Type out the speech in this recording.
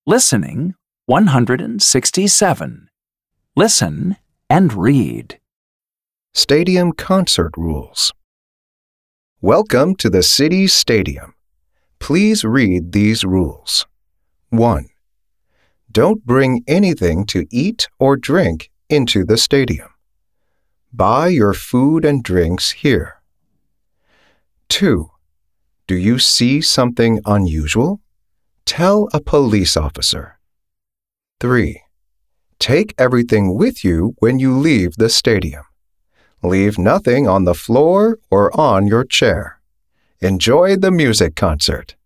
Listening 167. Listen and read. Stadium concert rules. Welcome to the City Stadium. Please read these rules. 1. Don't bring anything to eat or drink into the stadium. Buy your food and drinks here. 2. Do you see something unusual? Tell a police officer. 3. Take everything with you when you leave the stadium. Leave nothing on the floor or on your chair. Enjoy the music concert.